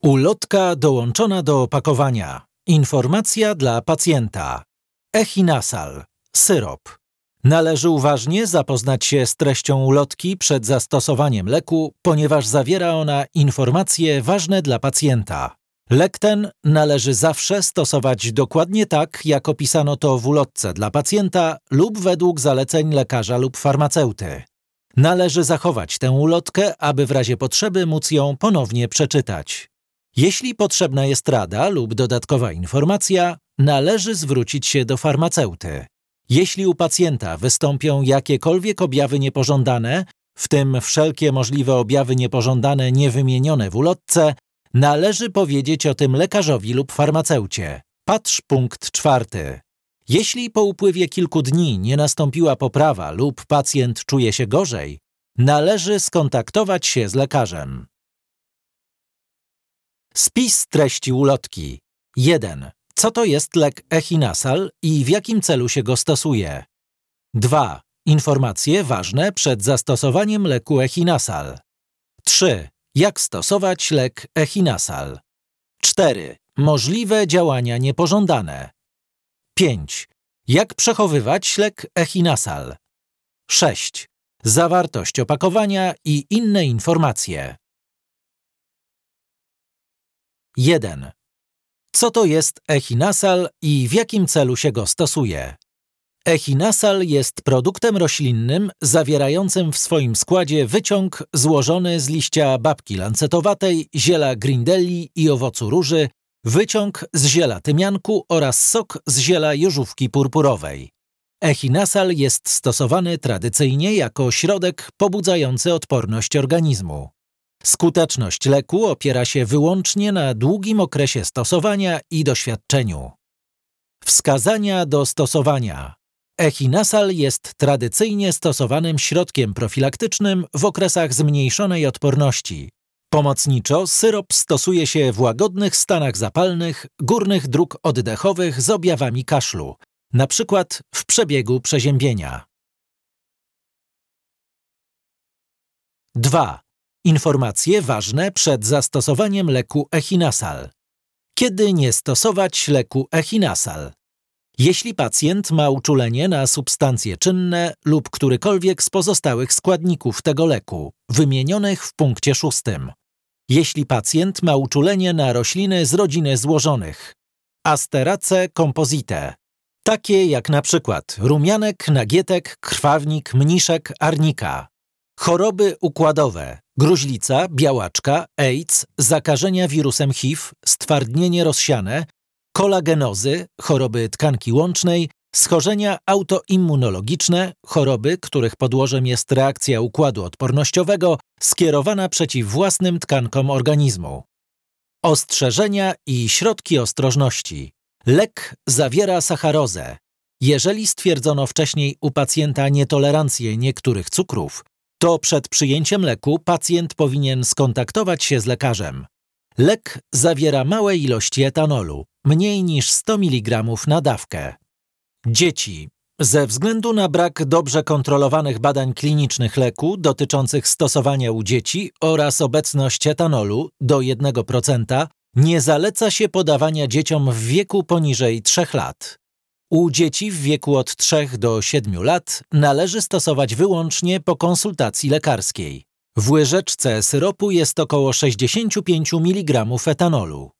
Ulotka dołączona do opakowania. Informacja dla pacjenta. Echinasal. Syrop. Należy uważnie zapoznać się z treścią ulotki przed zastosowaniem leku, ponieważ zawiera ona informacje ważne dla pacjenta. Lek ten należy zawsze stosować dokładnie tak, jak opisano to w ulotce dla pacjenta lub według zaleceń lekarza lub farmaceuty. Należy zachować tę ulotkę, aby w razie potrzeby móc ją ponownie przeczytać. Jeśli potrzebna jest rada lub dodatkowa informacja, należy zwrócić się do farmaceuty. Jeśli u pacjenta wystąpią jakiekolwiek objawy niepożądane, w tym wszelkie możliwe objawy niepożądane niewymienione w ulotce, należy powiedzieć o tym lekarzowi lub farmaceucie. Patrz punkt 4. Jeśli po upływie kilku dni nie nastąpiła poprawa lub pacjent czuje się gorzej, należy skontaktować się z lekarzem. Spis treści ulotki. 1. Co to jest lek Echinasal i w jakim celu się go stosuje? 2. Informacje ważne przed zastosowaniem leku Echinasal. 3. Jak stosować lek Echinasal? 4. Możliwe działania niepożądane. 5. Jak przechowywać lek Echinasal? 6. Zawartość opakowania i inne informacje. 1. Co to jest Echinasal i w jakim celu się go stosuje? Echinasal jest produktem roślinnym zawierającym w swoim składzie wyciąg złożony z liścia babki lancetowatej, ziela grindelli i owocu róży, wyciąg z ziela tymianku oraz sok z ziela jeżówki purpurowej. Echinasal jest stosowany tradycyjnie jako środek pobudzający odporność organizmu. Skuteczność leku opiera się wyłącznie na długim okresie stosowania i doświadczeniu. Wskazania do stosowania. Echinasal jest tradycyjnie stosowanym środkiem profilaktycznym w okresach zmniejszonej odporności. Pomocniczo syrop stosuje się w łagodnych stanach zapalnych górnych dróg oddechowych z objawami kaszlu, np. w przebiegu przeziębienia. 2. Informacje ważne przed zastosowaniem leku Echinasal. Kiedy nie stosować leku Echinasal? Jeśli pacjent ma uczulenie na substancje czynne lub którykolwiek z pozostałych składników tego leku, wymienionych w punkcie 6. Jeśli pacjent ma uczulenie na rośliny z rodziny złożonych, Asteraceae compositae, takie jak na przykład rumianek, nagietek, krwawnik, mniszek, arnika, choroby układowe, gruźlica, białaczka, AIDS, zakażenia wirusem HIV, stwardnienie rozsiane, kolagenozy, choroby tkanki łącznej, schorzenia autoimmunologiczne, choroby, których podłożem jest reakcja układu odpornościowego skierowana przeciw własnym tkankom organizmu. Ostrzeżenia i środki ostrożności. Lek zawiera sacharozę. Jeżeli stwierdzono wcześniej u pacjenta nietolerancję niektórych cukrów, to przed przyjęciem leku pacjent powinien skontaktować się z lekarzem. Lek zawiera małe ilości etanolu, mniej niż 100 mg na dawkę. Dzieci. Ze względu na brak dobrze kontrolowanych badań klinicznych leku dotyczących stosowania u dzieci oraz obecność etanolu do 1%, nie zaleca się podawania dzieciom w wieku poniżej 3 lat. U dzieci w wieku od 3 do 7 lat należy stosować wyłącznie po konsultacji lekarskiej. W łyżeczce syropu jest około 65 mg etanolu.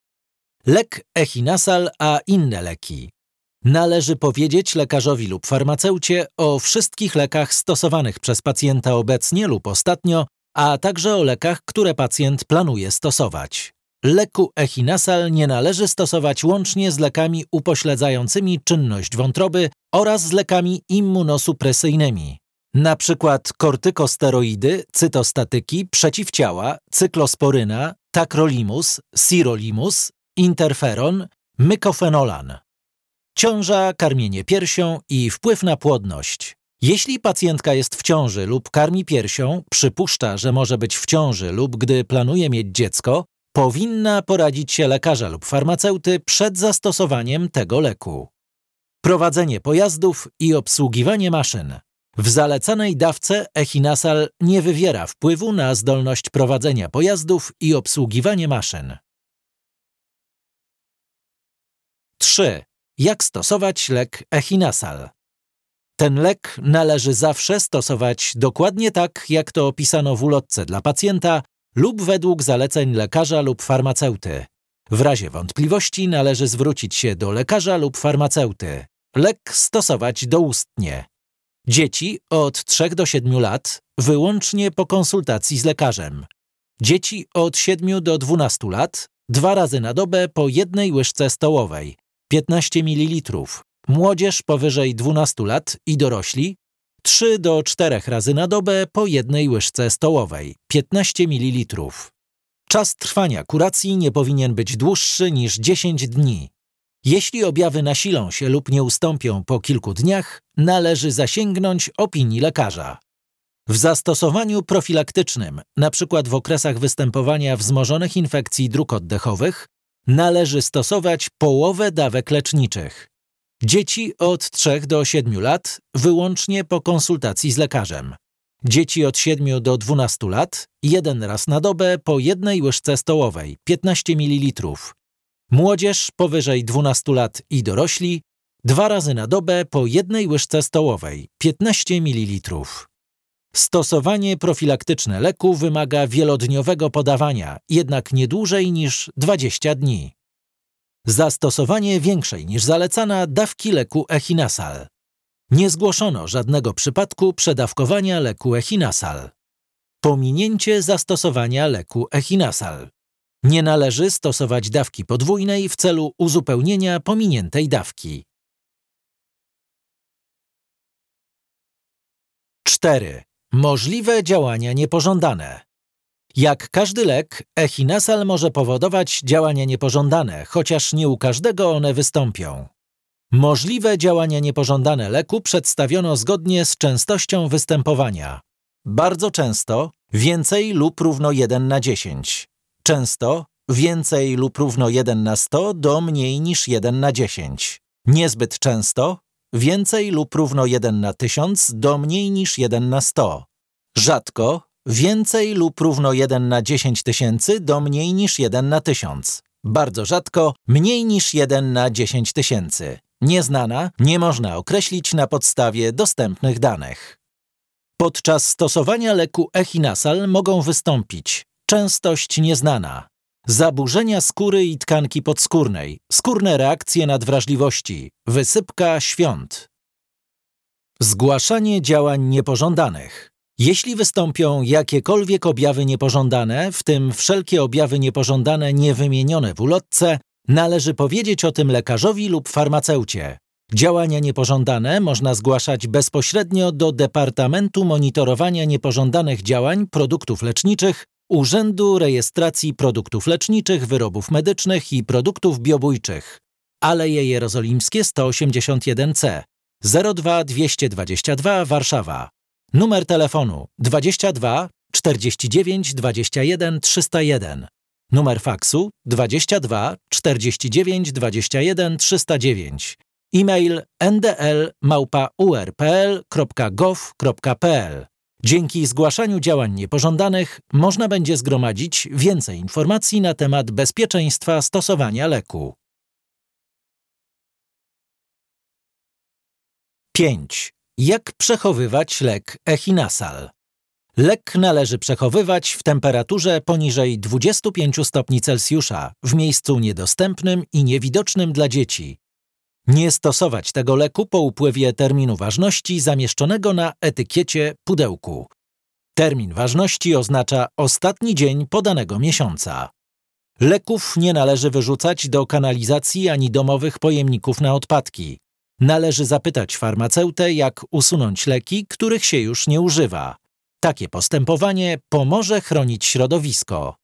Lek Echinasal a inne leki. Należy powiedzieć lekarzowi lub farmaceucie o wszystkich lekach stosowanych przez pacjenta obecnie lub ostatnio, a także o lekach, które pacjent planuje stosować. Leku Echinasal nie należy stosować łącznie z lekami upośledzającymi czynność wątroby oraz z lekami immunosupresyjnymi, np. kortykosteroidy, cytostatyki, przeciwciała, cyklosporyna, tacrolimus, sirolimus, interferon, mykofenolan. Ciąża, karmienie piersią i wpływ na płodność. Jeśli pacjentka jest w ciąży lub karmi piersią, przypuszcza, że może być w ciąży lub gdy planuje mieć dziecko, powinna poradzić się lekarza lub farmaceuty przed zastosowaniem tego leku. Prowadzenie pojazdów i obsługiwanie maszyn. W zalecanej dawce Echinasal nie wywiera wpływu na zdolność prowadzenia pojazdów i obsługiwanie maszyn. 3. Jak stosować lek Echinasal? Ten lek należy zawsze stosować dokładnie tak, jak to opisano w ulotce dla pacjenta lub według zaleceń lekarza lub farmaceuty. W razie wątpliwości należy zwrócić się do lekarza lub farmaceuty. Lek stosować doustnie. Dzieci od 3 do 7 lat wyłącznie po konsultacji z lekarzem. Dzieci od 7 do 12 lat 2 razy na dobę po 1 łyżce stołowej, 15 ml. Młodzież powyżej 12 lat i dorośli 3 do 4 razy na dobę po 1 łyżce stołowej, 15 ml. Czas trwania kuracji nie powinien być dłuższy niż 10 dni. Jeśli objawy nasilą się lub nie ustąpią po kilku dniach, należy zasięgnąć opinii lekarza. W zastosowaniu profilaktycznym, np. w okresach występowania wzmożonych infekcji dróg oddechowych, należy stosować połowę dawek leczniczych. Dzieci od 3 do 7 lat wyłącznie po konsultacji z lekarzem. Dzieci od 7 do 12 lat 1 raz na dobę po 1 łyżce stołowej, 15 ml. Młodzież powyżej 12 lat i dorośli 2 razy na dobę po 1 łyżce stołowej, 15 ml. Stosowanie profilaktyczne leku wymaga wielodniowego podawania, jednak nie dłużej niż 20 dni. Zastosowanie większej niż zalecana dawki leku Echinasal. Nie zgłoszono żadnego przypadku przedawkowania leku Echinasal. Pominięcie zastosowania leku Echinasal. Nie należy stosować dawki podwójnej w celu uzupełnienia pominiętej dawki. 4. Możliwe działania niepożądane. Jak każdy lek, Echinasal może powodować działania niepożądane, chociaż nie u każdego one wystąpią. Możliwe działania niepożądane leku przedstawiono zgodnie z częstością występowania. Bardzo często więcej lub równo 1 na 10. Często więcej lub równo 1 na 100 do mniej niż 1 na 10. Niezbyt często więcej lub równo 1 na 1000 do mniej niż 1 na 100. Rzadko więcej lub równo 1 na 10 000 do mniej niż 1 na 1000. Bardzo rzadko mniej niż 1 na 10 000. Nieznana nie można określić na podstawie dostępnych danych. Podczas stosowania leku Echinasal mogą wystąpić częstość nieznana, zaburzenia skóry i tkanki podskórnej, skórne reakcje nadwrażliwości, wysypka świąt. Zgłaszanie działań niepożądanych. Jeśli wystąpią jakiekolwiek objawy niepożądane, w tym wszelkie objawy niepożądane niewymienione w ulotce, należy powiedzieć o tym lekarzowi lub farmaceucie. Działania niepożądane można zgłaszać bezpośrednio do Departamentu Monitorowania Niepożądanych Działań Produktów Leczniczych Urzędu Rejestracji Produktów Leczniczych, Wyrobów Medycznych i Produktów Biobójczych. Aleje Jerozolimskie 181C 02222 Warszawa. Numer telefonu 22 49 21 301. Numer faksu 22 49 21 309. E-mail ndl@urpl.gov.pl. Dzięki zgłaszaniu działań niepożądanych można będzie zgromadzić więcej informacji na temat bezpieczeństwa stosowania leku. 5. Jak przechowywać lek Echinasal? Lek należy przechowywać w temperaturze poniżej 25 stopni Celsjusza, w miejscu niedostępnym i niewidocznym dla dzieci. Nie stosować tego leku po upływie terminu ważności zamieszczonego na etykiecie pudełku. Termin ważności oznacza ostatni dzień podanego miesiąca. Leków nie należy wyrzucać do kanalizacji ani domowych pojemników na odpadki. Należy zapytać farmaceutę, jak usunąć leki, których się już nie używa. Takie postępowanie pomoże chronić środowisko.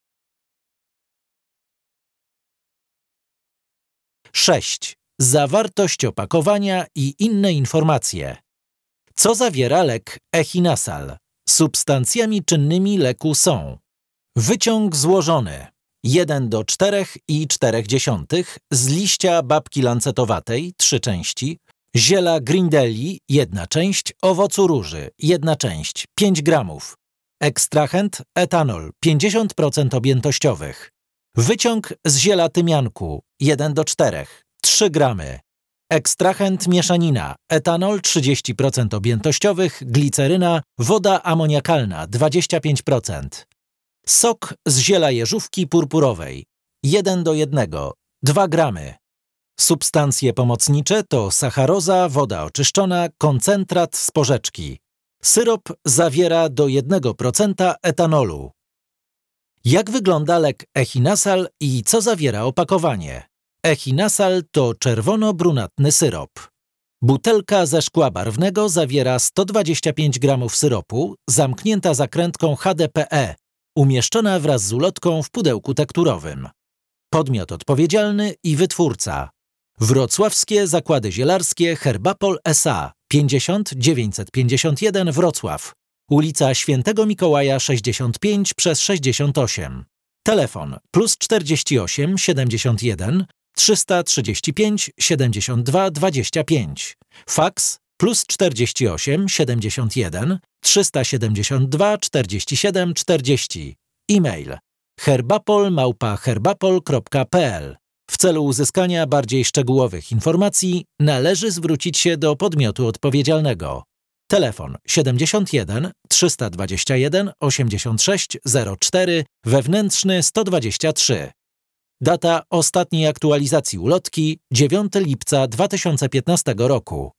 6. Zawartość opakowania i inne informacje. Co zawiera lek Echinasal? Substancjami czynnymi leku są: wyciąg złożony 1 do 4,4 z liścia babki lancetowatej 3 części, Ziela Grindelli 1 część, owocu róży 1 część, 5 gramów. Ekstrahent etanol 50% objętościowych. Wyciąg z ziela tymianku 1:4, 3 gramy. Ekstrahent mieszanina, etanol 30% objętościowych, gliceryna, woda amoniakalna 25%. Sok z ziela jeżówki purpurowej 1:1, 2 gramy. Substancje pomocnicze to sacharoza, woda oczyszczona, koncentrat z porzeczki. Syrop zawiera do 1% etanolu. Jak wygląda lek Echinasal i co zawiera opakowanie? Echinasal to czerwono-brunatny syrop. Butelka ze szkła barwnego zawiera 125 g syropu, zamknięta zakrętką HDPE, umieszczona wraz z ulotką w pudełku tekturowym. Podmiot odpowiedzialny i wytwórca: Wrocławskie Zakłady Zielarskie Herbapol S.A. 50 951 Wrocław, ulica Świętego Mikołaja 65 przez 68. Telefon +48 71 335 72 25. Faks +48 71 372 47 40. E-mail herbapol@herbapol.pl. W celu uzyskania bardziej szczegółowych informacji należy zwrócić się do podmiotu odpowiedzialnego. Telefon 71 321 86 04, wewnętrzny 123. Data ostatniej aktualizacji ulotki 9 lipca 2015 roku.